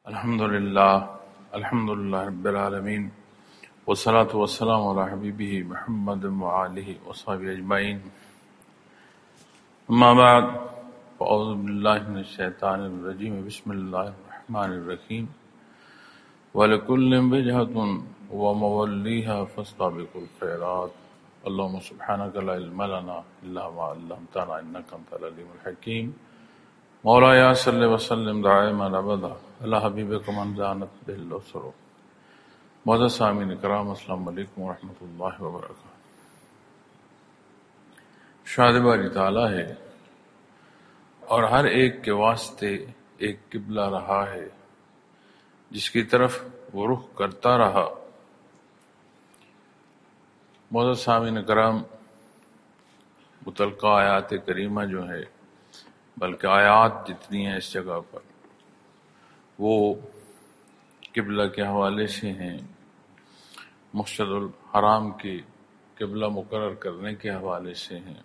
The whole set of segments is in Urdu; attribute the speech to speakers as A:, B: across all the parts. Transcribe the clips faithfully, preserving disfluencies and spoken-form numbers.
A: الحمد للہ الحمد للہ رب العالمین والصلاة والسلام علی حبیبہ محمد وآلہ وصحبہ اجمعین، اما بعد فاعوذ باللہ من الشیطان الرجیم، بسم اللہ الرحمن الرحیم، وَلِكُلٍّ وِجْهَةٌ وَمَوَلِّيهَا فَاسْتَبِقُوا الْخَيْرَاتِ اللهم سبحانك لا علم لنا إلا ما علمتنا إنك أنت العليم الحكيم مولاي صل وسلم دائما ابدا اللہ حبیبک من زانت بالاسر۔ معزز سامعین کرام، السلام علیکم ورحمۃ اللہ وبرکاتہ۔ شاد باری تعالیٰ ہے اور ہر ایک کے واسطے ایک قبلہ رہا ہے جس کی طرف وہ رخ کرتا رہا۔ معزز سامعین کرام، متعلقہ آیات کریمہ جو ہے، بلکہ آیات جتنی ہیں اس جگہ پر، وہ قبلہ کے حوالے سے ہیں، مسجد الحرام کے قبلہ مقرر کرنے کے حوالے سے ہیں۔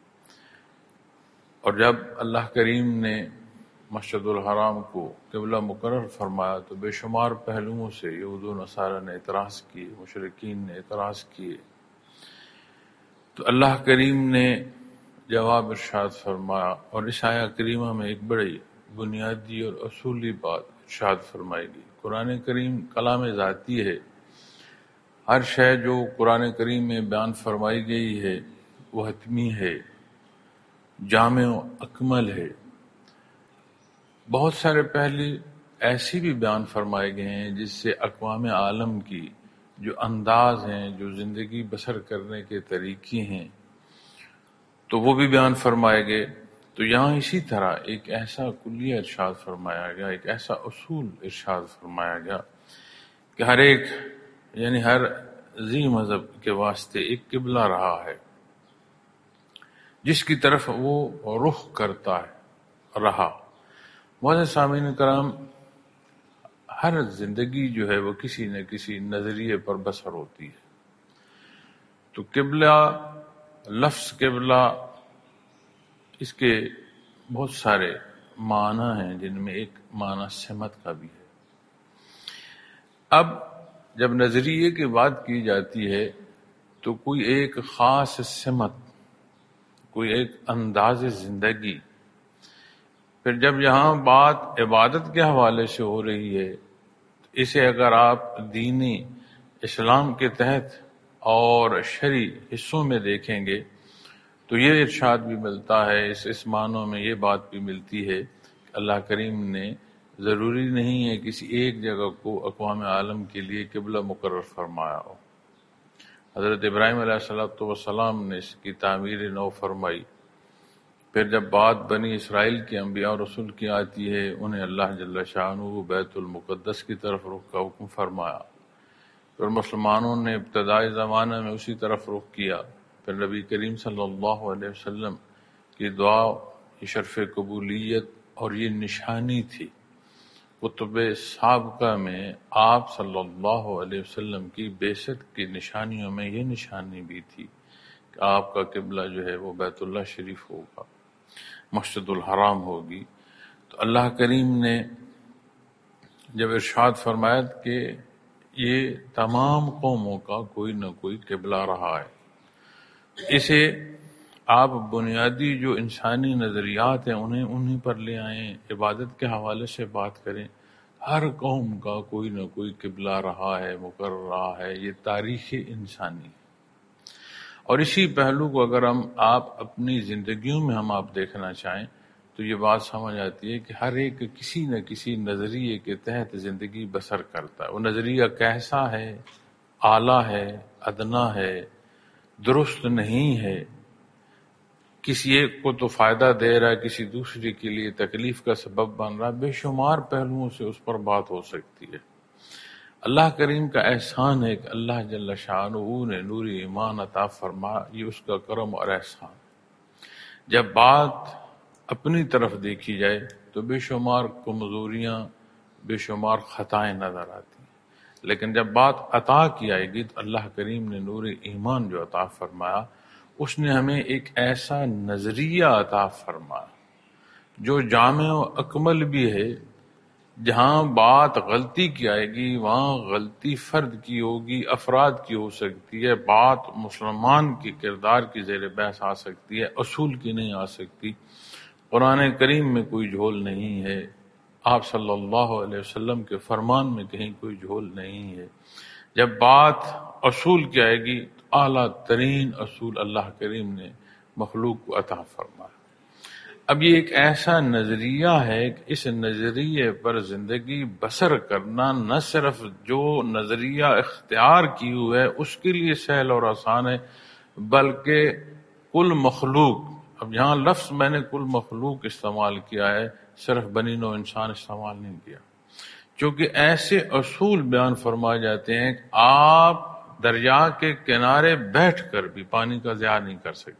A: اور جب اللہ کریم نے مسجد الحرام کو قبلہ مقرر فرمایا تو بے شمار پہلوؤں سے یہود و نصارہ نے اعتراض کیے، مشرکین نے اعتراض کیے، تو اللہ کریم نے جواب ارشاد فرمایا۔ اور اس آیہ کریمہ میں ایک بڑی بنیادی اور اصولی بات ارشاد فرمائی گئی۔ قرآن کریم کلام ذاتی ہے، ہر شے جو قرآن کریم میں بیان فرمائی گئی ہے وہ حتمی ہے، جامع و اکمل ہے۔ بہت سارے پہلے ایسے بھی بیان فرمائے گئے ہیں جس سے اقوام عالم کی جو انداز ہیں، جو زندگی بسر کرنے کے طریقے ہیں، تو وہ بھی بیان فرمائے گئے۔ تو یہاں اسی طرح ایک ایسا کلیہ ارشاد فرمایا گیا، ایک ایسا اصول ارشاد فرمایا گیا کہ ہر ایک یعنی ہر ذی مذہب کے واسطے ایک قبلہ رہا ہے جس کی طرف وہ رخ کرتا ہے رہا۔ معزز سامعین کرام، ہر زندگی جو ہے وہ کسی نہ کسی نظریے پر بسر ہوتی ہے۔ تو قبلہ، لفظ قبلہ، اس کے بہت سارے معنی ہیں جن میں ایک معنی سمت کا بھی ہے۔ اب جب نظریے کی بات کی جاتی ہے تو کوئی ایک خاص سمت، کوئی ایک انداز زندگی، پھر جب یہاں بات عبادت کے حوالے سے ہو رہی ہے تو اسے اگر آپ دینی اسلام کے تحت اور شرعی حصوں میں دیکھیں گے تو یہ ارشاد بھی ملتا ہے، اس اس معنوں میں یہ بات بھی ملتی ہے کہ اللہ کریم نے ضروری نہیں ہے کسی ایک جگہ کو اقوام عالم کے لیے قبلہ مقرر فرمایا ہو۔ حضرت ابراہیم علیہ الصلوۃ والسلام نے اس کی تعمیر نو فرمائی، پھر جب بات بنی اسرائیل کے انبیاء اور رسول کی آتی ہے، انہیں اللہ جل شانہ بیت المقدس کی طرف رخ کا حکم فرمایا، پھر مسلمانوں نے ابتدائی زمانہ میں اسی طرف رخ کیا، پھر نبی کریم صلی اللہ علیہ وسلم کی دعا، یہ شرف قبولیت اور یہ نشانی تھی۔ کتب سابقہ میں آپ صلی اللہ علیہ وسلم کی بعثت کی نشانیوں میں یہ نشانی بھی تھی کہ آپ کا قبلہ جو ہے وہ بیت اللہ شریف ہوگا، مسجد الحرام ہوگی۔ تو اللہ کریم نے جب ارشاد فرمایا کہ یہ تمام قوموں کا کوئی نہ کوئی قبلہ رہا ہے، اسے آپ بنیادی جو انسانی نظریات ہیں انہیں انہیں پر لے آئیں، عبادت کے حوالے سے بات کریں۔ ہر قوم کا کوئی نہ کوئی قبلہ رہا ہے، مقرر رہا ہے، یہ تاریخ انسانی ہے۔ اور اسی پہلو کو اگر ہم آپ اپنی زندگیوں میں ہم آپ دیکھنا چاہیں تو یہ بات سمجھ آتی ہے کہ ہر ایک کسی نہ کسی نظریے کے تحت زندگی بسر کرتا ہے۔ وہ نظریہ کیسا ہے، اعلیٰ ہے، ادنا ہے، درست نہیں ہے، کسی ایک کو تو فائدہ دے رہا ہے، کسی دوسرے کے لیے تکلیف کا سبب بن رہا ہے، بے شمار پہلوؤں سے اس پر بات ہو سکتی ہے۔ اللہ کریم کا احسان ہے کہ اللہ جل شانہ نے نور ایمان عطا فرمایا، یہ اس کا کرم اور احسان۔ جب بات اپنی طرف دیکھی جائے تو بے شمار کمزوریاں، بے شمار خطائیں نظر آتی ہیں، لیکن جب بات عطا کی آئے گی تو اللہ کریم نے نور ایمان جو عطا فرمایا، اس نے ہمیں ایک ایسا نظریہ عطا فرمایا جو جامع و اکمل بھی ہے، جہاں بات غلطی کی آئے گی وہاں غلطی فرد کی ہوگی، افراد کی ہو سکتی ہے، بات مسلمان کے کردار کی زیر بحث آ سکتی ہے، اصول کی نہیں آ سکتی۔ قرآن کریم میں کوئی جھول نہیں ہے، آپ صلی اللہ علیہ وسلم کے فرمان میں کہیں کوئی جھول نہیں ہے۔ جب بات اصول کی آئے گی تو اعلیٰ ترین اصول اللہ کریم نے مخلوق کو عطا فرمایا۔ اب یہ ایک ایسا نظریہ ہے کہ اس نظریے پر زندگی بسر کرنا نہ صرف جو نظریہ اختیار کی ہوئے ہے اس کے لیے سہل اور آسان ہے، بلکہ کل مخلوق، اب یہاں لفظ میں نے کل مخلوق استعمال کیا ہے، صرف بنی نوع انسان استعمال نہیں کیا، چونکہ ایسے اصول بیان فرمائے جاتے ہیں کہ آپ دریا کے کنارے بیٹھ کر بھی پانی کا ضیاع نہیں کر سکتے،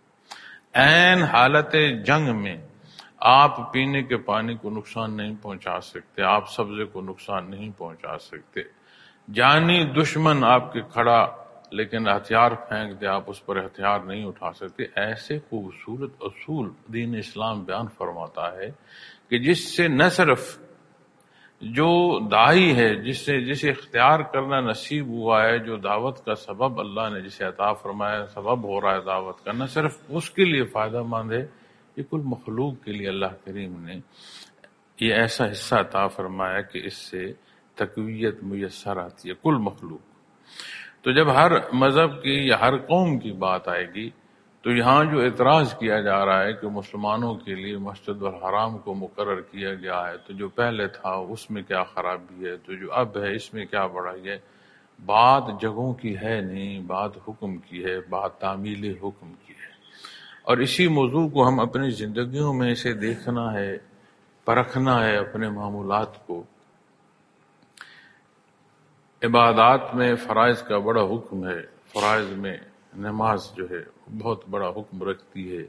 A: عین حالت جنگ میں آپ پینے کے پانی کو نقصان نہیں پہنچا سکتے، آپ سبزے کو نقصان نہیں پہنچا سکتے، جانی دشمن آپ کے کھڑا لیکن ہتھیار پھینک دے آپ اس پر ہتھیار نہیں اٹھا سکتے۔ ایسے خوبصورت اصول دین اسلام بیان فرماتا ہے کہ جس سے نہ صرف جو داعی ہے، جس سے جسے اختیار کرنا نصیب ہوا ہے، جو دعوت کا سبب اللہ نے جسے عطا فرمایا، سبب ہو رہا ہے دعوت کا، نہ صرف اس کے لیے فائدہ مند ہے، یہ کل مخلوق کے لیے اللہ کریم نے یہ ایسا حصہ عطا فرمایا کہ اس سے تقویت میسر آتی ہے کل مخلوق۔ تو جب ہر مذہب کی یا ہر قوم کی بات آئے گی تو یہاں جو اعتراض کیا جا رہا ہے کہ مسلمانوں کے لیے مسجد الحرام کو مقرر کیا گیا ہے، تو جو پہلے تھا اس میں کیا خرابی ہے، تو جو اب ہے اس میں کیا بڑائی ہے، بات جگہوں کی ہے نہیں، بات حکم کی ہے، بات تعمیل حکم کی ہے۔ اور اسی موضوع کو ہم اپنی زندگیوں میں اسے دیکھنا ہے، پرکھنا ہے اپنے معمولات کو۔ عبادات میں فرائض کا بڑا حکم ہے، فرائض میں نماز جو ہے بہت بڑا حکم رکھتی ہے۔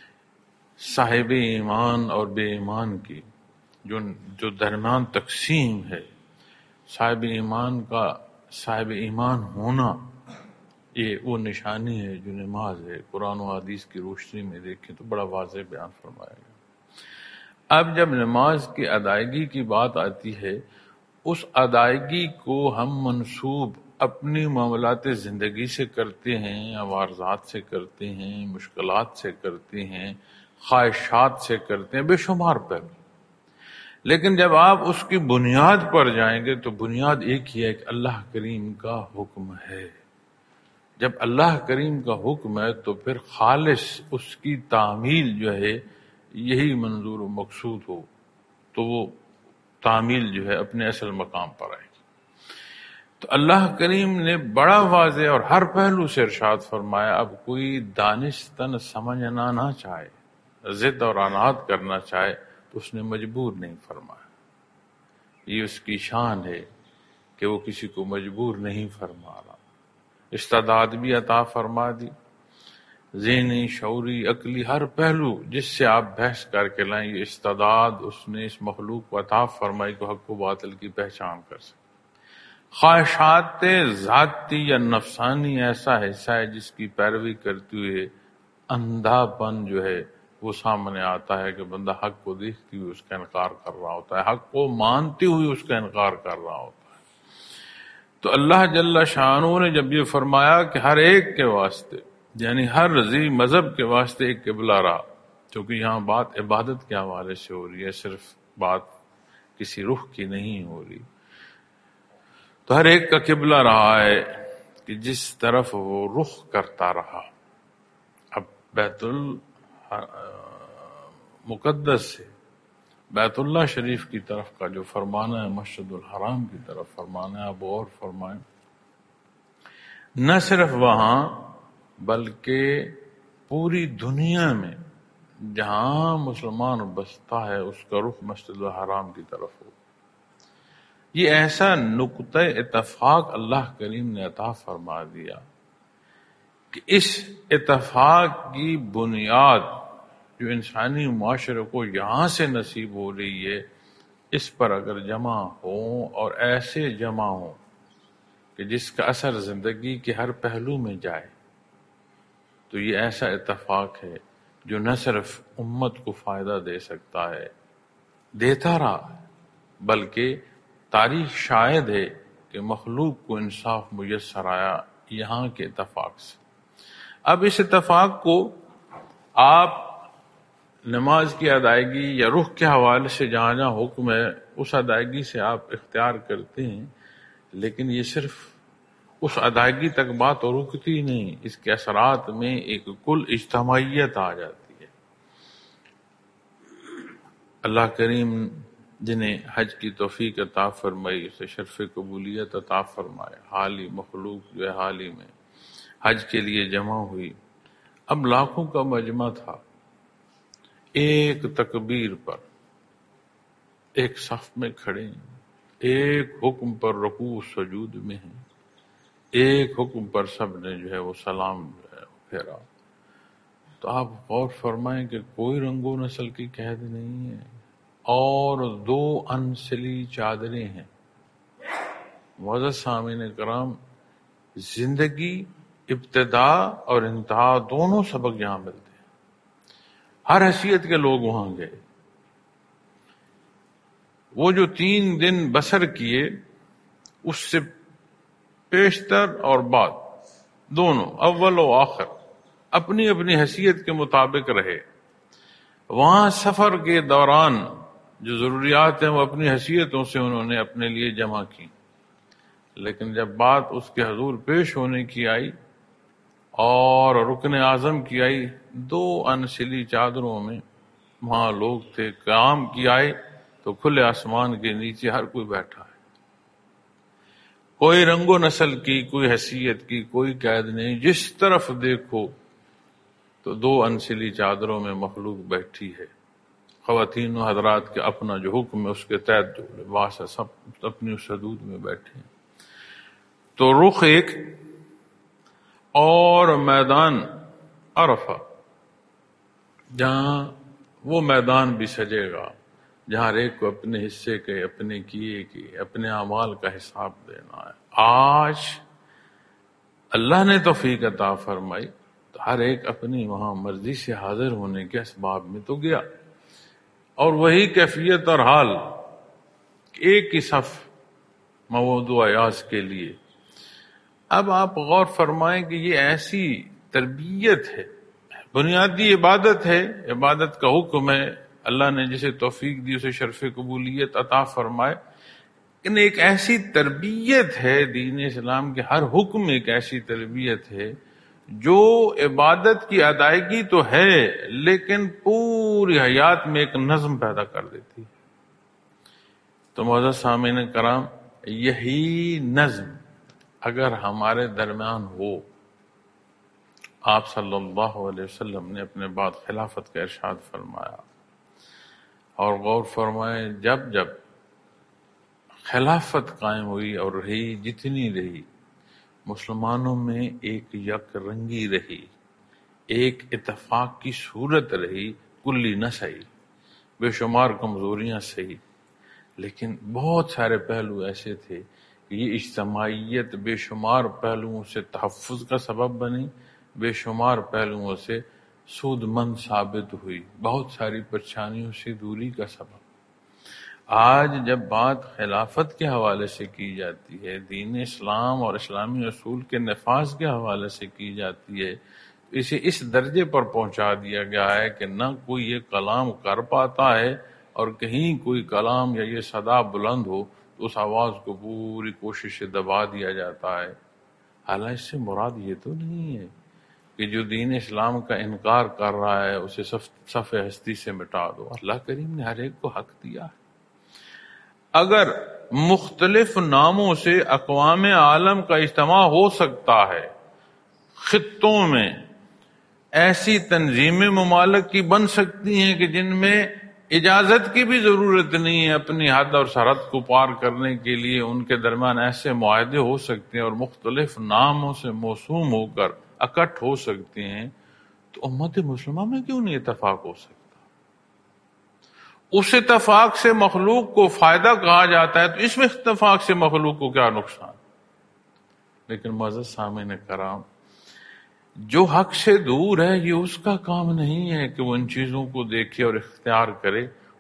A: صاحب ایمان اور بے ایمان کی جو جو درمیان تقسیم ہے، صاحب ایمان کا صاحب ایمان ہونا یہ وہ نشانی ہے جو نماز ہے، قرآن و حدیث کی روشنی میں دیکھیں تو بڑا واضح بیان فرمایا گیا۔ اب جب نماز کی ادائیگی کی بات آتی ہے، اس ادائیگی کو ہم منسوب اپنی معاملات زندگی سے کرتے ہیں، عوارضات سے کرتے ہیں، مشکلات سے کرتے ہیں، خواہشات سے کرتے ہیں، بے شمار پہلو۔ لیکن جب آپ اس کی بنیاد پر جائیں گے تو بنیاد ایک ہی ہے کہ اللہ کریم کا حکم ہے۔ جب اللہ کریم کا حکم ہے تو پھر خالص اس کی تعمیل جو ہے یہی منظور و مقصود ہو تو وہ تعمیل جو ہے اپنے اصل مقام پر آئے گی۔ تو اللہ کریم نے بڑا واضح اور ہر پہلو سے ارشاد فرمایا، اب کوئی دانستن سمجھنا نہ چاہے، ضد اور عناد کرنا چاہے تو اس نے مجبور نہیں فرمایا۔ یہ اس کی شان ہے کہ وہ کسی کو مجبور نہیں فرما رہا۔ استعداد بھی عطا فرما دی، ذہنی، شعوری، عقلی، ہر پہلو جس سے آپ بحث کر کے لائیں، یہ استعداد اس نے اس مخلوق کو عطا فرمائی کو حق و باطل کی پہچان کر سکے۔ خواہشات ذاتی یا نفسانی ایسا حصہ ہے جس کی پیروی کرتے ہوئے اندھا پن جو ہے وہ سامنے آتا ہے کہ بندہ حق کو دیکھتے ہوئے اس کا انکار کر رہا ہوتا ہے، حق کو مانتے ہوئے اس کا انکار کر رہا ہوتا ہے۔ تو اللہ جل شانہ نے جب یہ فرمایا کہ ہر ایک کے واسطے، یعنی ہر ذی مذہب کے واسطے ایک قبلہ رہا، کیونکہ یہاں بات عبادت کے حوالے سے ہو رہی ہے، صرف بات کسی رخ کی نہیں ہو رہی، تو ہر ایک کا قبلہ رہا ہے کہ جس طرف وہ رخ کرتا رہا۔ اب بیت المقدس سے بیت اللہ شریف کی طرف کا جو فرمانا ہے، مسجد الحرام کی طرف فرمانا ہے، اب اور فرمائیں، نہ صرف وہاں بلکہ پوری دنیا میں جہاں مسلمان بستا ہے اس کا رخ مسجد الحرام کی طرف ہو۔ یہ ایسا نقطہ اتفاق اللہ کریم نے عطا فرما دیا کہ اس اتفاق کی بنیاد جو انسانی معاشرے کو یہاں سے نصیب ہو رہی ہے، اس پر اگر جمع ہوں اور ایسے جمع ہوں کہ جس کا اثر زندگی کے ہر پہلو میں جائے، تو یہ ایسا اتفاق ہے جو نہ صرف امت کو فائدہ دے سکتا ہے، دیتا رہا ہے، بلکہ تاریخ شاہد ہے کہ مخلوق کو انصاف میسر آیا یہاں کے اتفاق سے۔ اب اس اتفاق کو آپ نماز کی ادائیگی یا رخ کے حوالے سے جہاں جہاں حکم ہے اس ادائیگی سے آپ اختیار کرتے ہیں، لیکن یہ صرف اس ادائیگی تک بات رکتی نہیں، اس کے اثرات میں ایک کل اجتماعیت آ جاتی ہے۔ اللہ کریم جنہیں حج کی توفیق عطا فرمائی، اسے شرف قبولیت عطا فرمائے۔ حالی مخلوق جو ہے حال ہی میں حج کے لیے جمع ہوئی، اب لاکھوں کا مجمع تھا، ایک تکبیر پر ایک صف میں کھڑے ہیں، ایک حکم پر رکوع سجود میں ہیں، ایک حکم پر سب نے جو ہے وہ سلام جو ہے پھیرا۔ تو آپ غور فرمائیں کہ کوئی رنگ و نسل کی قید نہیں ہے، اور دو انسلی چادریں ہیں۔ معزز سامعین کرام، زندگی ابتدا اور انتہا دونوں سبق یہاں ملتے ہیں۔ ہر حیثیت کے لوگ وہاں گئے، وہ جو تین دن بسر کیے اس سے پیشتر اور بعد دونوں، اول و آخر، اپنی اپنی حیثیت کے مطابق رہے۔ وہاں سفر کے دوران جو ضروریات ہیں وہ اپنی حیثیتوں سے انہوں نے اپنے لیے جمع کی، لیکن جب بات اس کے حضور پیش ہونے کی آئی اور رکن اعظم کی آئی، دو انسلی چادروں میں وہاں لوگ تھے۔ قیام کی آئے تو کھلے آسمان کے نیچے ہر کوئی بیٹھا ہے، کوئی رنگ و نسل کی، کوئی حیثیت کی کوئی قید نہیں، جس طرف دیکھو تو دو انسلی چادروں میں مخلوق بیٹھی ہے۔ خواتین و حضرات کے اپنا جو حکم ہے اس کے تحت جو لباس ہے سب اپنی اس حدود میں بیٹھے ہیں۔ تو رخ ایک اور میدان عرفہ، جہاں وہ میدان بھی سجے گا جہاں ہر ایک کو اپنے حصے کے، اپنے کیے کے، اپنے اعمال کا حساب دینا ہے۔ آج اللہ نے توفیق عطا فرمائی تو ہر ایک اپنی وہاں مرضی سے حاضر ہونے کے اسباب میں تو گیا، اور وہی کیفیت اور حال ایک ہی صف موضوع ایاز کے لیے۔ اب آپ غور فرمائیں کہ یہ ایسی تربیت ہے، بنیادی عبادت ہے، عبادت کا حکم ہے، اللہ نے جسے توفیق دی اسے شرف قبولیت عطا فرمائے، لیکن ایک ایسی تربیت ہے دین اسلام کے، ہر حکم ایک ایسی تربیت ہے جو عبادت کی ادائیگی تو ہے لیکن پوری حیات میں ایک نظم پیدا کر دیتی ہے۔ تو معزز سامعین کرام، یہی نظم اگر ہمارے درمیان ہو، آپ صلی اللہ علیہ وسلم نے اپنے بعد خلافت کا ارشاد فرمایا، اور غور فرمائیں جب جب خلافت قائم ہوئی اور رہی جتنی رہی، مسلمانوں میں ایک یک رنگی رہی، ایک اتفاق کی صورت رہی، کلی نہ سہی، بے شمار کمزوریاں سہی، لیکن بہت سارے پہلو ایسے تھے کہ یہ اجتماعیت بے شمار پہلوؤں سے تحفظ کا سبب بنی، بے شمار پہلوؤں سے سود مند ثابت ہوئی، بہت ساری پریشانیوں سے دوری کا سبب۔ آج جب بات خلافت کے حوالے سے کی جاتی ہے، دین اسلام اور اسلامی اصول کے نفاذ کے حوالے سے کی جاتی ہے، اسے اس درجے پر پہنچا دیا گیا ہے کہ نہ کوئی یہ کلام کر پاتا ہے، اور کہیں کوئی کلام یا یہ صدا بلند ہو تو اس آواز کو پوری کوشش سے دبا دیا جاتا ہے۔ حالانکہ اس سے مراد یہ تو نہیں ہے کہ جو دین اسلام کا انکار کر رہا ہے اسے صف ہستی سے مٹا دو۔ اللہ کریم نے ہر ایک کو حق دیا ہے۔ اگر مختلف ناموں سے اقوام عالم کا اجتماع ہو سکتا ہے، خطوں میں ایسی تنظیمیں ممالک کی بن سکتی ہیں کہ جن میں اجازت کی بھی ضرورت نہیں ہے اپنی حد اور سرحد کو پار کرنے کے لیے، ان کے درمیان ایسے معاہدے ہو سکتے ہیں اور مختلف ناموں سے موسوم ہو کر اکٹھ ہو سکتے ہیں، تو امت مسلمہ میں کیوں نہیں اتفاق ہو سکتا؟ اس اتفاق سے مخلوق کو فائدہ کہا جاتا ہے تو اس میں اتفاق سے مخلوق کو کیا نقصان؟ لیکن معزز سامعین کرام، جو حق سے دور ہے یہ اس کا کام نہیں ہے کہ وہ ان چیزوں کو دیکھے اور اختیار کرے،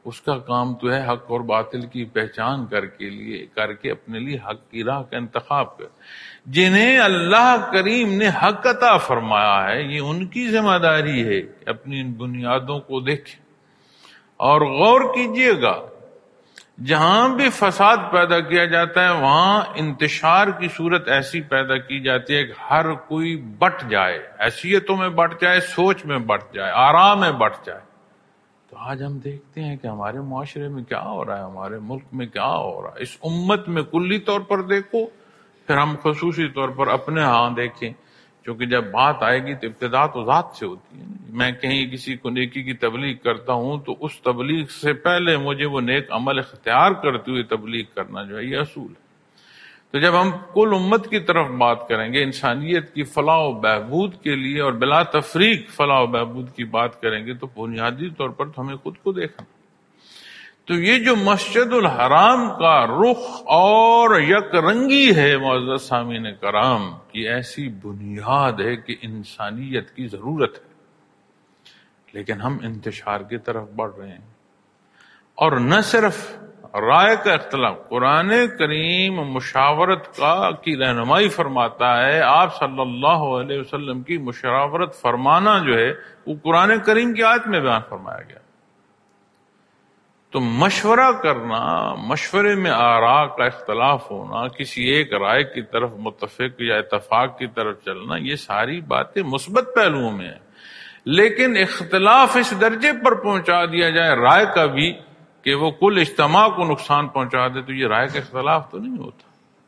A: اس کا کام تو ہے حق اور باطل کی پہچان کر کے لیے کر کے اپنے لیے حق کی راہ کا انتخاب کر. جنہیں اللہ کریم نے حق عطا فرمایا ہے یہ ان کی ذمہ داری ہے کہ اپنی ان بنیادوں کو دیکھیں اور غور کیجئے گا. جہاں بھی فساد پیدا کیا جاتا ہے وہاں انتشار کی صورت ایسی پیدا کی جاتی ہے کہ ہر کوئی بٹ جائے، حیثیتوں میں بٹ جائے، سوچ میں بٹ جائے، آرام میں بٹ جائے. تو آج ہم دیکھتے ہیں کہ ہمارے معاشرے میں کیا ہو رہا ہے، ہمارے ملک میں کیا ہو رہا ہے. اس امت میں کلی طور پر دیکھو، پھر ہم خصوصی طور پر اپنے ہاں دیکھیں، کیونکہ جب بات آئے گی تو ابتدا تو ذات سے ہوتی ہے. میں کہیں کسی کو نیکی کی تبلیغ کرتا ہوں تو اس تبلیغ سے پہلے مجھے وہ نیک عمل اختیار کرتے ہوئے تبلیغ کرنا جو ہے یہ اصول ہے. تو جب ہم کل امت کی طرف بات کریں گے، انسانیت کی فلاح و بہبود کے لیے اور بلا تفریق فلاح و بہبود کی بات کریں گے تو بنیادی طور پر تو ہمیں خود کو دیکھنا. تو یہ جو مسجد الحرام کا رخ اور یک رنگی ہے معزز سامعین کرام، یہ ایسی بنیاد ہے کہ انسانیت کی ضرورت ہے، لیکن ہم انتشار کی طرف بڑھ رہے ہیں. اور نہ صرف رائے کا اختلاف، قرآن کریم مشاورت کا کی رہنمائی فرماتا ہے. آپ صلی اللہ علیہ وسلم کی مشاورت فرمانا جو ہے وہ قرآن کریم کی آیت میں بیان فرمایا گیا. تو مشورہ کرنا، مشورے میں آراء کا اختلاف ہونا، کسی ایک رائے کی طرف متفق یا اتفاق کی طرف چلنا، یہ ساری باتیں مثبت پہلوؤں میں ہیں. لیکن اختلاف اس درجے پر پہنچا دیا جائے رائے کا بھی کہ وہ کل اجتماع کو نقصان پہنچا دے، تو یہ رائے کا اختلاف تو نہیں ہوتا.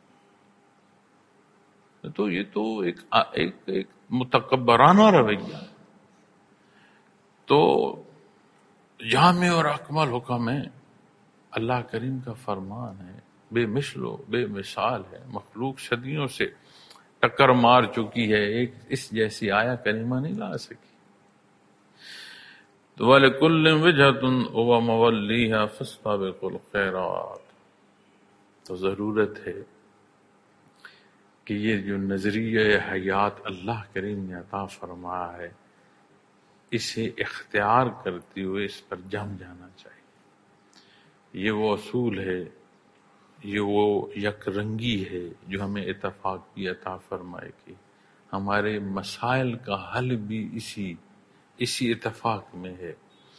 A: تو یہ تو ایک ایک, ایک متکبرانہ رویہ. تو جامع اور اکمل حکم ہے، اللہ کریم کا فرمان ہے، بے مثل و بے مثال ہے. مخلوق صدیوں سے ٹکر مار چکی ہے، ایک اس جیسی آیا کریمہ نہیں لا سکی. تو وَلِكُلٍّ وِجْهَةٌ هُوَ مَوَلِّيهَا فَاسْتَبِقُوا الْخَيْرَاتِ. تو ضرورت ہے کہ یہ جو نظریہ حیات اللہ کریم نے عطا فرمایا ہے اسے اختیار کرتے ہوئے اس پر جم جانا چاہیے. یہ وہ اصول ہے، یہ وہ یک رنگی ہے جو ہمیں اتفاق کی عطا فرمائے گی. ہمارے مسائل کا حل بھی اسی اسی اتفاق میں ہے.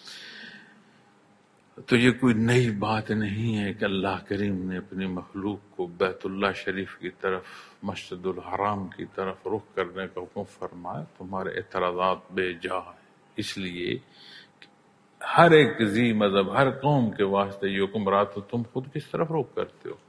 A: تو یہ کوئی نئی بات نہیں ہے کہ اللہ کریم نے اپنی مخلوق کو بیت اللہ شریف کی طرف، مسجد الحرام کی طرف رخ کرنے کا حکم فرمایا. تمہارے اعتراضات بے جا ہیں، اس لیے ہر ایک ذی مذہب، ہر قوم کے واسطے یہ حکم رہا. تو تم خود کس طرف رخ کرتے ہو؟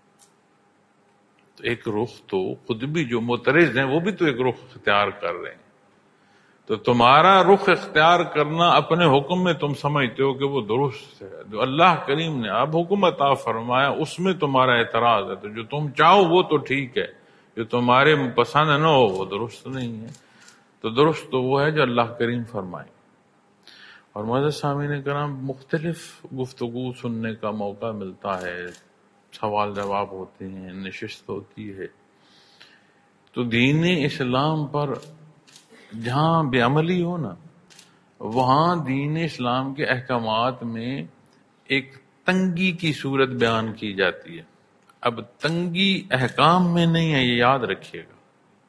A: تو ایک رخ تو خود بھی جو معترض ہیں وہ بھی تو ایک رخ اختیار کر رہے ہیں. تو تمہارا رخ اختیار کرنا اپنے حکم میں تم سمجھتے ہو کہ وہ درست ہے. جو اللہ کریم نے اب حکم عطا فرمایا اس میں تمہارا اعتراض ہے. تو جو تم چاہو وہ تو ٹھیک ہے، جو تمہارے پسند نہ ہو وہ درست نہیں ہے. تو درست تو وہ ہے جو اللہ کریم فرمائے. اور معزز سامعین کرام، مختلف گفتگو سننے کا موقع ملتا ہے، سوال جواب ہوتے ہیں، نشست ہوتی ہے. تو دین اسلام پر جہاں بے عملی ہو نا، وہاں دین اسلام کے احکامات میں ایک تنگی کی صورت بیان کی جاتی ہے. اب تنگی احکام میں نہیں ہے، یہ یاد رکھیے گا.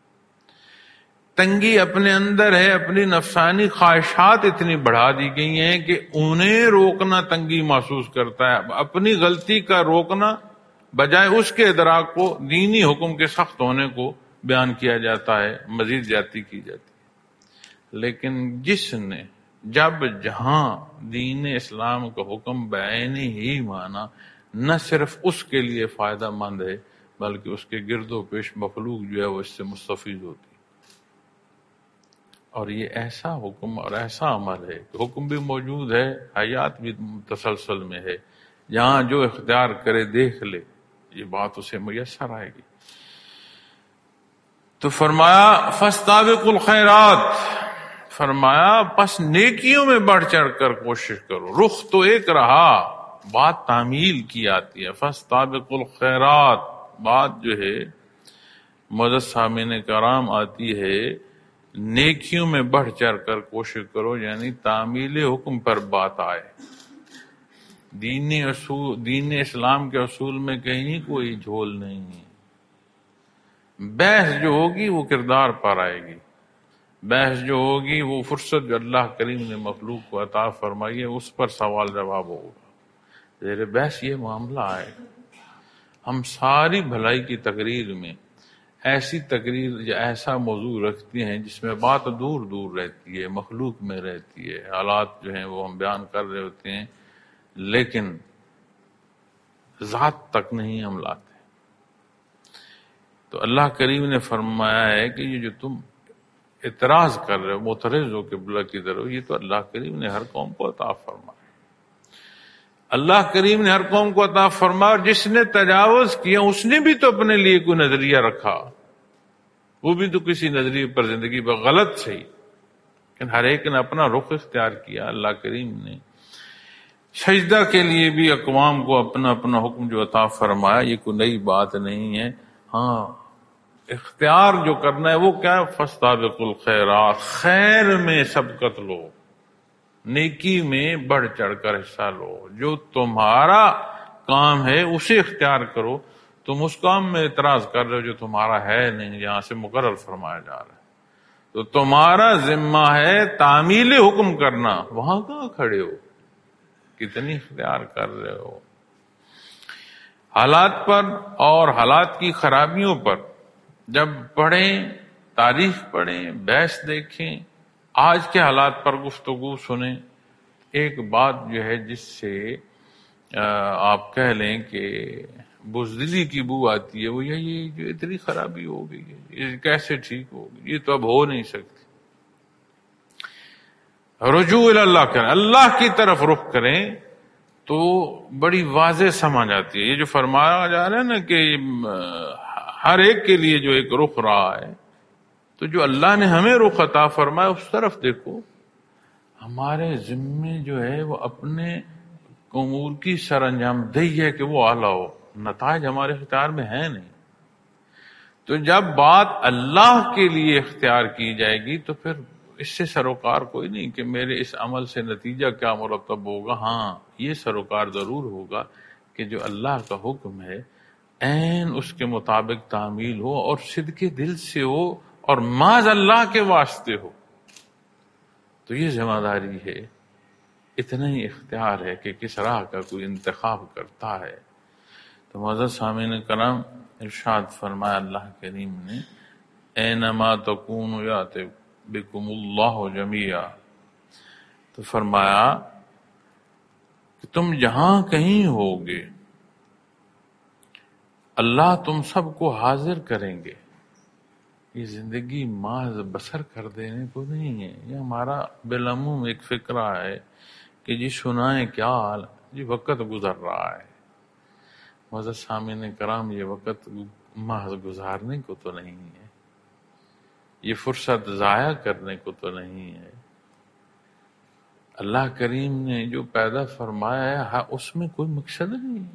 A: تنگی اپنے اندر ہے، اپنی نفسانی خواہشات اتنی بڑھا دی گئی ہیں کہ انہیں روکنا تنگی محسوس کرتا ہے. اپنی غلطی کا روکنا بجائے اس کے ادراک کو دینی حکم کے سخت ہونے کو بیان کیا جاتا ہے، مزید زیادتی کی جاتی ہے. لیکن جس نے جب جہاں دین اسلام کا حکم بعین ہی مانا، نہ صرف اس کے لیے فائدہ مند ہے بلکہ اس کے گرد و پیش مخلوق جو ہے وہ اس سے مستفید ہوتی. اور یہ ایسا حکم اور ایسا عمل ہے کہ حکم بھی موجود ہے، حیات بھی تسلسل میں ہے. جہاں جو اختیار کرے دیکھ لے، یہ بات اسے میسر آئے گی. تو فرمایا فاستبقوا الخیرات، فرمایا پس نیکیوں میں بڑھ چڑھ کر کوشش کرو. رخ تو ایک رہا، بات تعمیل کی آتی ہے. فاستبقوا الخیرات، بات جو ہے معزز سامعین کرام آتی ہے نیکیوں میں بڑھ چڑھ کر کوشش کرو، یعنی تعمیل حکم پر بات آئے. دین اصول دین اسلام کے اصول میں کہیں کوئی جھول نہیں ہے. بحث جو ہوگی وہ کردار پر آئے گی، بحث جو ہوگی وہ فرصت جو اللہ کریم نے مخلوق کو عطا فرمائی ہے اس پر سوال جواب ہوگا. زیر بحث یہ معاملہ ہے. ہم ساری بھلائی کی تقریر میں ایسی تقریر یا ایسا موضوع رکھتے ہیں جس میں بات دور دور رہتی ہے، مخلوق میں رہتی ہے، حالات جو ہیں وہ ہم بیان کر رہے ہوتے ہیں لیکن ذات تک نہیں ہم لاتے. تو اللہ کریم نے فرمایا ہے کہ یہ جو تم اعتراض کر رہے ہو، معترض ہو قبلہ کی طرف، یہ تو اللہ کریم نے ہر قوم کو عطا فرمایا. اللہ کریم نے ہر قوم کو عطا فرمایا، اور جس نے تجاوز کیا اس نے بھی تو اپنے لیے کوئی نظریہ رکھا، وہ بھی تو کسی نظریے پر زندگی پر غلط صحیح، لیکن ہر ایک نے اپنا رخ اختیار کیا. اللہ کریم نے سجدہ کے لیے بھی اقوام کو اپنا اپنا حکم جو عطا فرمایا، یہ کوئی نئی بات نہیں ہے. ہاں اختیار جو کرنا ہے وہ کیا ہے؟ فاستبقوا الخیرات، خیر میں سبقت لو، نیکی میں بڑھ چڑھ کر حصہ لو. جو تمہارا کام ہے اسے اختیار کرو. تم اس کام میں اعتراض کر رہے ہو جو تمہارا ہے نہیں، یہاں سے مقرر فرمایا جا رہا ہے. تو تمہارا ذمہ ہے تعمیل حکم کرنا، وہاں کہاں کھڑے ہو، کتنی اختیار کر رہے ہو. حالات پر اور حالات کی خرابیوں پر جب پڑھیں، تاریخ پڑھیں، بحث دیکھیں، آج کے حالات پر گفتگو سنیں. ایک بات جو ہے جس سے آپ کہہ لیں کہ بزدلی کی بو آتی ہے وہ یہ جو اتنی خرابی ہو گئی ہے، یہ کیسے ٹھیک ہوگی، یہ تو اب ہو نہیں سکتی. رجوع اللہ کریں، اللہ کی طرف رخ کریں تو بڑی واضح سمجھ آتی ہے. یہ جو فرمایا جا رہا ہے نا کہ ہر ایک کے لیے جو ایک رخ رہا ہے، تو جو اللہ نے ہمیں رخ عطا فرمایا اس طرف دیکھو. ہمارے ذمے جو ہے وہ اپنے امور کی سر انجام دہی ہے کہ وہ اعلیٰ ہو، نتائج ہمارے اختیار میں ہے نہیں. تو جب بات اللہ کے لیے اختیار کی جائے گی تو پھر اس سے سروکار کوئی نہیں کہ میرے اس عمل سے نتیجہ کیا مرتب ہوگا. ہاں یہ سروکار ضرور ہوگا کہ جو اللہ کا حکم ہے عین اس کے مطابق تعمیل ہو اور صدق دل سے ہو اور معاذ اللہ کے واسطے ہو. تو یہ ذمہ داری ہے، اتنا ہی اختیار ہے کہ کس راہ کا کوئی انتخاب کرتا ہے. تو معزز سامعین کرام، ارشاد فرمایا اللہ کریم نے اینما تکونوا یات بکم اللہ جمیعا. تو فرمایا کہ تم جہاں کہیں ہوگے اللہ تم سب کو حاضر کریں گے. یہ زندگی محض بسر کر دینے کو نہیں ہے، یہ ہمارا بالعموم ایک فکرہ ہے کہ جی سنائیں کیا حال، جی وقت گزر رہا ہے. معزز سامعین کرام، یہ وقت محض گزارنے کو تو نہیں ہے، یہ فرصت ضائع کرنے کو تو نہیں ہے. اللہ کریم نے جو پیدا فرمایا ہے اس میں کوئی مقصد نہیں ہے.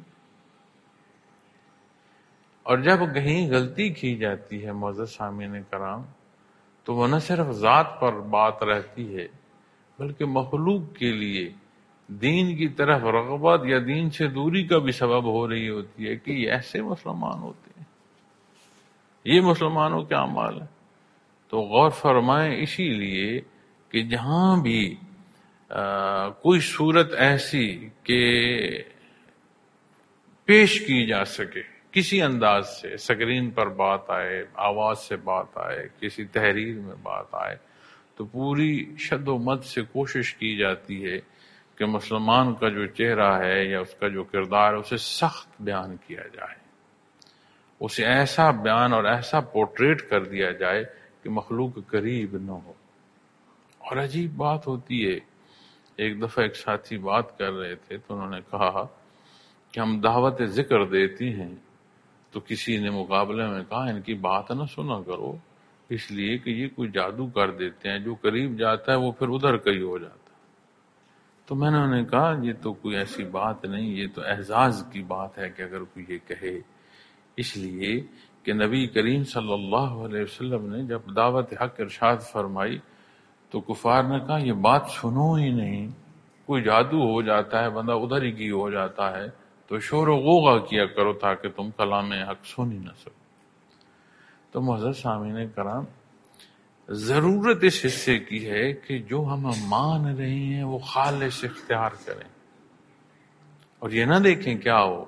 A: اور جب کہیں غلطی کی جاتی ہے معزز سامعین کرام تو وہ نہ صرف ذات پر بات رہتی ہے بلکہ مخلوق کے لیے دین کی طرف رغبت یا دین سے دوری کا بھی سبب ہو رہی ہوتی ہے کہ یہ ایسے مسلمان ہوتے ہیں، یہ مسلمانوں کے اعمال ہیں. تو غور فرمائیں اسی لیے کہ جہاں بھی آ, کوئی صورت ایسی کہ پیش کی جا سکے کسی انداز سے، اسکرین پر بات آئے، آواز سے بات آئے، کسی تحریر میں بات آئے، تو پوری شد و مد سے کوشش کی جاتی ہے کہ مسلمان کا جو چہرہ ہے یا اس کا جو کردار ہے اسے سخت بیان کیا جائے، اسے ایسا بیان اور ایسا پورٹریٹ کر دیا جائے کہ مخلوق قریب نہ ہو. اور عجیب بات ہوتی ہے، ایک دفعہ ایک ساتھی بات کر رہے تھے تو انہوں نے کہا کہ ہم دعوت ذکر دیتی ہیں تو کسی نے مقابلے میں کہا ان کی بات نہ سنا کرو، اس لیے کہ یہ کوئی جادو کر دیتے ہیں، جو قریب جاتا ہے وہ پھر ادھر کہیں ہو جاتا. تو میں نے انہیں کہا یہ تو کوئی ایسی بات نہیں، یہ تو اعزاز کی بات ہے کہ اگر کوئی یہ کہے، اس لیے کہ نبی کریم صلی اللہ علیہ وسلم نے جب دعوت حق ارشاد فرمائی تو کفار نے کہا یہ بات سنو ہی نہیں، کوئی جادو ہو جاتا ہے، بندہ ادھر ہی کی ہو جاتا ہے، تو شور و غوغا کیا کرو تاکہ تم کلام حق سن ہی نہ سکو۔ تو معزز سامعین کرام، ضرورت اس حصے کی ہے کہ جو ہم مان رہے ہیں وہ خالص اختیار کریں، اور یہ نہ دیکھیں کیا ہو،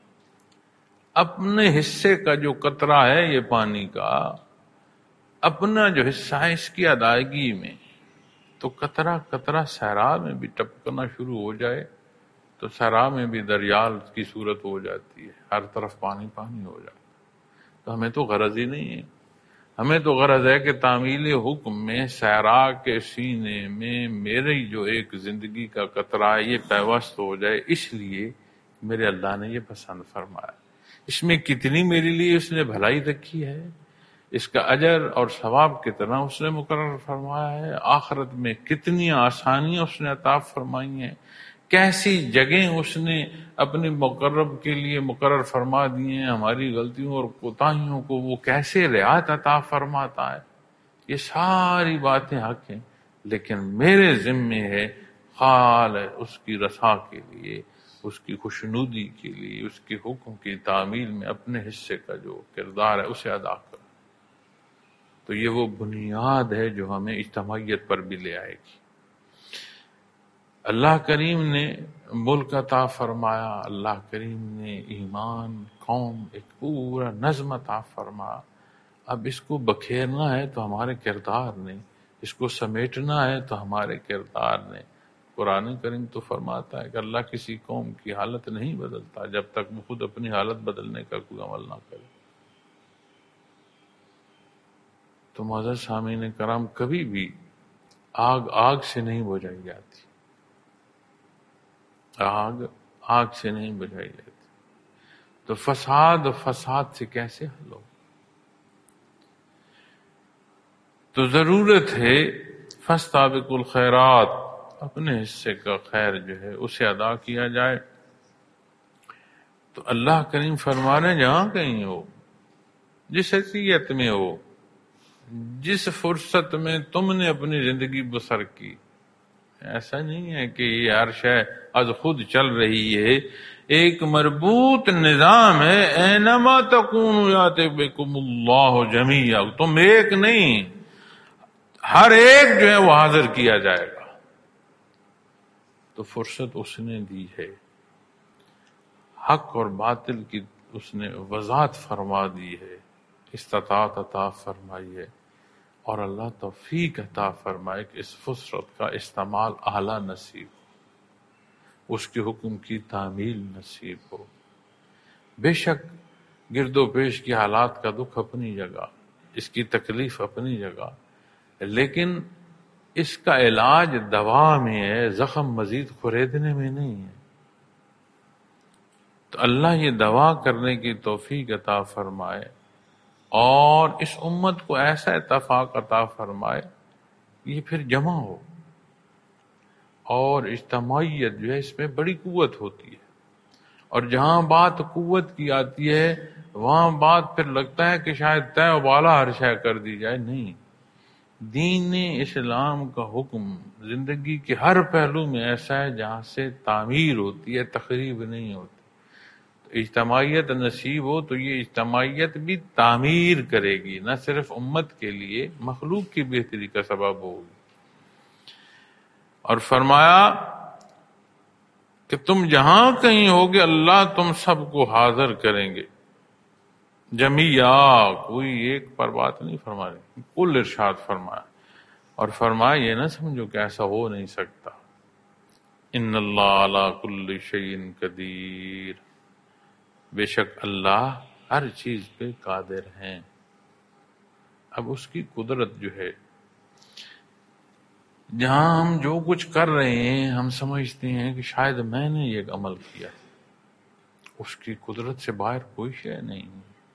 A: اپنے حصے کا جو قطرہ ہے یہ پانی کا، اپنا جو حصہ ہے اس کی ادائیگی میں، تو قطرہ قطرہ صحرا میں بھی ٹپکنا شروع ہو جائے تو صحرا میں بھی دریال کی صورت ہو جاتی ہے، ہر طرف پانی پانی ہو جاتا ہے۔ تو ہمیں تو غرض ہی نہیں ہے، ہمیں تو غرض ہے کہ تعمیل حکم میں صحرا کے سینے میں میری جو ایک زندگی کا قطرہ ہے یہ پیوست ہو جائے، اس لیے میرے اللہ نے یہ پسند فرمایا۔ اس میں کتنی میرے لیے اس نے بھلائی رکھی ہے، اس کا اجر اور ثواب کتنا اس نے مقرر فرمایا ہے، آخرت میں کتنی آسانیاں اس نے عطا فرمائی ہیں، کیسی جگہیں اس نے اپنے مقرب کے لیے مقرر فرما دی ہیں، ہماری غلطیوں اور کوتاہیوں کو وہ کیسے رعایت عطا فرماتا ہے، یہ ساری باتیں حق ہیں، لیکن میرے ذمے ہے خال اس کی رسا کے لیے، اس کی خوشنودی کے لیے، اس کے حکم کی تعمیل میں اپنے حصے کا جو کردار ہے اسے ادا کرنا۔ تو یہ وہ بنیاد ہے جو ہمیں اجتماعیت پر بھی لے آئے گی۔ اللہ کریم نے ملک عطا فرمایا، اللہ کریم نے ایمان، قوم، ایک پورا نظم عطا فرمایا۔ اب اس کو بکھیرنا ہے تو ہمارے کردار نے، اس کو سمیٹنا ہے تو ہمارے کردار نے۔ قرآن کریم تو فرماتا ہے کہ اللہ کسی قوم کی حالت نہیں بدلتا جب تک وہ خود اپنی حالت بدلنے کا کوئی عمل نہ کرے۔ تو معزز سامعین کرام، کبھی بھی آگ آگ سے نہیں بجھائی جاتی، آگ آگ سے نہیں بجھائی جاتی، تو فساد فساد سے کیسے حل ہو؟ تو ضرورت ہے فاستبقوا الخیرات، اپنے حصے کا خیر جو ہے اسے ادا کیا جائے۔ تو اللہ کریم فرما رہے ہیں جہاں کہیں ہو، جس حیثیت میں ہو، جس فرصت میں تم نے اپنی زندگی بسر کی، ایسا نہیں ہے کہ یہ ہر شے از خود چل رہی ہے، ایک مربوط نظام ہے، اینما تکونوا یأتی بکم اللہ جمیعا، تم ایک نہیں، ہر ایک جو ہے وہ حاضر کیا جائے گا۔ تو فرصت اس نے دی ہے، حق اور باطل کی اس نے وضاحت فرما دی ہے، استطاعت عطا فرمائی ہے، اور اللہ توفیق عطا فرمائے کہ اس فرصت کا استعمال اعلیٰ نصیب ہو، اس کے حکم کی تعمیل نصیب ہو۔ بے شک گرد و پیش کی حالات کا دکھ اپنی جگہ، اس کی تکلیف اپنی جگہ، لیکن اس کا علاج دوا میں ہے، زخم مزید خریدنے میں نہیں ہے۔ تو اللہ یہ دوا کرنے کی توفیق عطا فرمائے، اور اس امت کو ایسا اتفاق عطا فرمائے یہ پھر جمع ہو، اور اجتماعیت جو ہے اس میں بڑی قوت ہوتی ہے، اور جہاں بات قوت کی آتی ہے وہاں بات پھر لگتا ہے کہ شاید طے و بالا ہر شے کر دی جائے۔ نہیں، دین اسلام کا حکم زندگی کے ہر پہلو میں ایسا ہے جہاں سے تعمیر ہوتی ہے، تخریب نہیں ہوتی۔ اجتماعیت نصیب ہو تو یہ اجتماعیت بھی تعمیر کرے گی، نہ صرف امت کے لیے، مخلوق کی بہتری کا سبب ہوگی۔ اور فرمایا کہ تم جہاں کہیں ہوگے اللہ تم سب کو حاضر کریں گے جمیعا، کوئی ایک پر بات نہیں فرما رہے، کل ارشاد فرمایا، اور فرمایا یہ نہ سمجھو کہ ایسا ہو نہیں سکتا، ان اللہ علی کل شیء قدیر، بے شک اللہ ہر چیز پہ قادر ہیں۔ اب اس کی قدرت جو ہے، جہاں ہم جو کچھ کر رہے ہیں ہم سمجھتے ہیں کہ شاید میں نے یہ عمل کیا، اس کی قدرت سے باہر کوئی شے نہیں،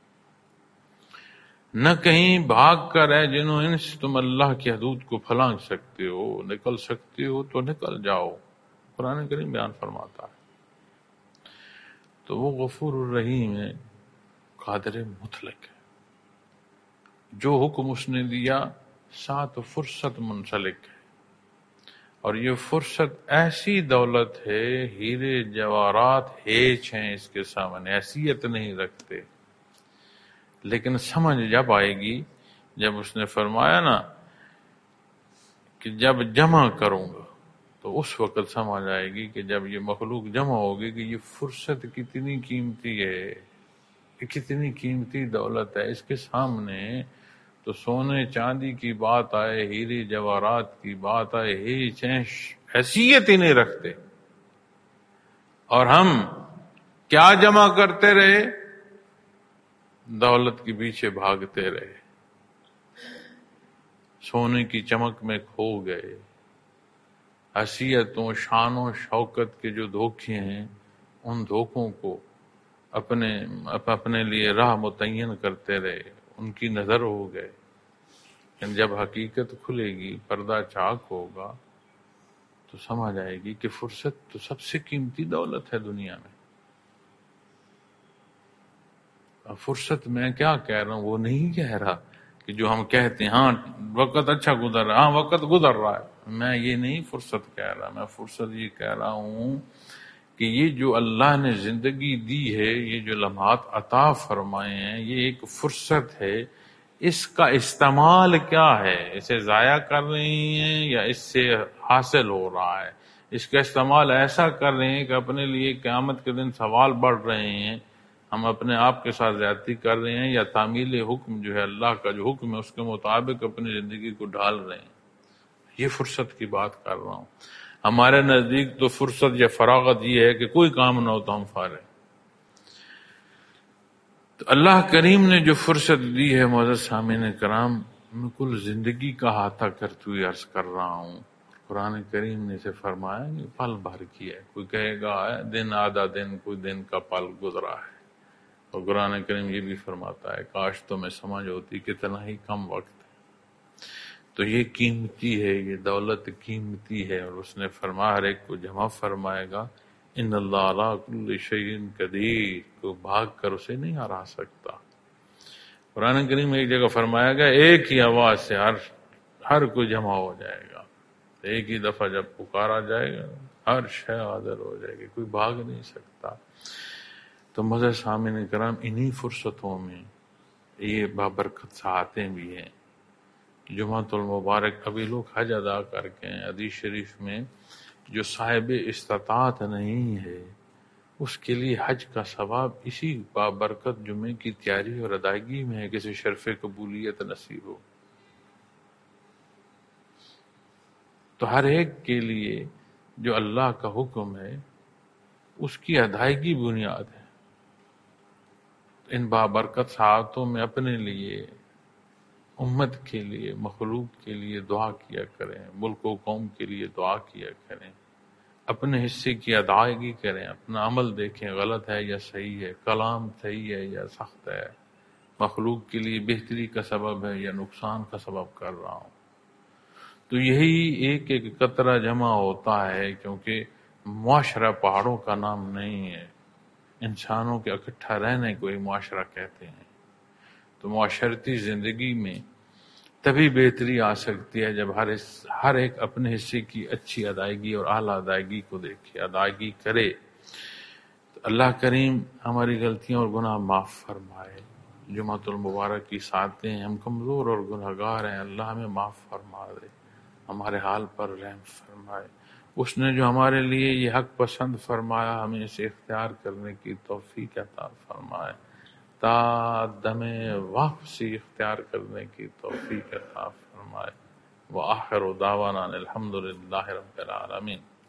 A: نہ کہیں بھاگ کر ہے جنوں انس تم اللہ کی حدود کو پھلانگ سکتے ہو، نکل سکتے ہو تو نکل جاؤ، قرآن کریم بیان فرماتا ہے۔ تو وہ غفور الرحیم ہے، قادر مطلق ہے، جو حکم اس نے دیا ساتھ فرصت منسلک ہے، اور یہ فرصت ایسی دولت ہے، ہیرے جواہرات ہیچ ہیں اس کے سامنے، حیثیت نہیں رکھتے. لیکن سمجھ جب آئے گی، جب اس نے فرمایا نا کہ جب جمع کروں گا، تو اس وقت سمجھ آئے گی کہ جب یہ مخلوق جمع ہوگی کہ یہ فرصت کتنی قیمتی ہے، یہ کتنی قیمتی دولت ہے. اس کے سامنے تو سونے چاندی کی بات آئے، ہیرے جواہرات کی بات آئے، ہیچ حیثیت ہی نہیں رکھتے. اور ہم کیا جمع کرتے رہے؟ دولت کے پیچھے بھاگتے رہے، سونے کی چمک میں کھو گئے. حیثیتوں، شان و شوکت کے جو دھوکے ہیں، ان دھوکوں کو اپنے اپنے لیے راہ متعین کرتے رہے، ان کی نظر ہو گئے. لیکن جب حقیقت کھلے گی، پردہ چاک ہوگا، تو سمجھ آئے گی کہ فرصت تو سب سے قیمتی دولت ہے دنیا میں. اب فرصت میں کیا کہہ رہا ہوں، وہ نہیں کہہ رہا کہ جو ہم کہتے ہیں ہاں وقت اچھا گزر رہا، ہاں وقت گزر رہا ہے. میں یہ نہیں فرصت کہہ رہا، میں فرصت یہ کہہ رہا ہوں کہ یہ جو اللہ نے زندگی دی ہے، یہ جو لمحات عطا فرمائے ہیں، یہ ایک فرصت ہے. اس کا استعمال کیا ہے؟ اسے ضائع کر رہی ہیں یا اس سے حاصل ہو رہا ہے؟ اس کا استعمال ایسا کر رہے ہیں کہ اپنے لیے قیامت کے دن سوال بڑھ رہے ہیں، ہم اپنے آپ کے ساتھ زیادتی کر رہے ہیں، یا تعمیل حکم جو ہے اللہ کا جو حکم ہے اس کے مطابق اپنی زندگی کو ڈھال رہے ہیں. یہ فرصت کی بات کر رہا ہوں. ہمارے نزدیک تو فرصت یا فراغت یہ ہے کہ کوئی کام نہ ہو تو ہم فارغ. تو اللہ کریم نے جو فرصت دی ہے معزز سامعین کرام، میں کل زندگی کا احاطہ کرتے ہوئے عرض کر رہا ہوں. قرآن کریم نے اسے فرمایا کہ پل بھر کیا ہے. کوئی کہے گا دن آدھا دن، کوئی دن کا پل گزرا ہے. اور قرآن کریم یہ بھی فرماتا ہے کاش تو میں سمجھ ہوتی کتنا ہی کم وقت ہے. تو یہ قیمتی ہے، یہ دولت قیمتی ہے. اور اس نے فرمایا ہر ایک کو جمع فرمائے گا. ان اللہ علی کل شیء قدیر، کو بھاگ کر اسے نہیں ہرا سکتا. قرآن کریم میں ایک جگہ فرمایا گیا ایک ہی آواز سے ہر ہر کوئی جمع ہو جائے گا. ایک ہی دفعہ جب پکارا جائے گا ہر شے حاضر ہو جائے گی، کوئی بھاگ نہیں سکتا. تو مزہ سامعین کرام انہی فرصتوں میں یہ بابرکت ساعتیں بھی ہیں. جمعۃ المبارک ابھی لوگ حج ادا کر کے ہیں. حدیث شریف میں جو صاحب استطاعت نہیں ہے اس کے لیے حج کا ثواب اسی بابرکت جمعے کی تیاری اور ادائیگی میں ہے، کسی شرف قبولیت نصیب ہو. تو ہر ایک کے لیے جو اللہ کا حکم ہے اس کی ادائیگی بنیاد ہے. ان بابرکت ساعتوں میں اپنے لیے، امت کے لیے، مخلوق کے لیے دعا کیا کریں، ملک و قوم کے لیے دعا کیا کریں، اپنے حصے کی ادائیگی کریں. اپنا عمل دیکھیں غلط ہے یا صحیح ہے، کلام صحیح ہے یا سخت ہے، مخلوق کے لیے بہتری کا سبب ہے یا نقصان کا سبب کر رہا ہوں. تو یہی ایک ایک قطرہ جمع ہوتا ہے، کیونکہ معاشرہ پہاڑوں کا نام نہیں ہے. انسانوں کے اکٹھا رہنے کو ہی معاشرہ کہتے ہیں. تو معاشرتی زندگی میں تبھی بہتری آ سکتی ہے جب ہر ہر ایک اپنے حصے کی اچھی ادائیگی اور اعلیٰ ادائیگی کو دیکھے، ادائیگی کرے. تو اللہ کریم ہماری غلطیاں اور گناہ معاف فرمائے. جمعۃ المبارک کی ساعتیں ہم کمزور اور گنہگار ہیں، اللہ ہمیں معاف فرما دے، ہمارے حال پر رحم فرمائے. اس نے جو ہمارے لیے یہ حق پسند فرمایا ہمیں اسے اختیار کرنے کی توفیق عطا فرمائے، تا دم واپسی اختیار کرنے کی توفیق عطا فرمائے. وآخر دعوانا الحمد للہ رب العالمین.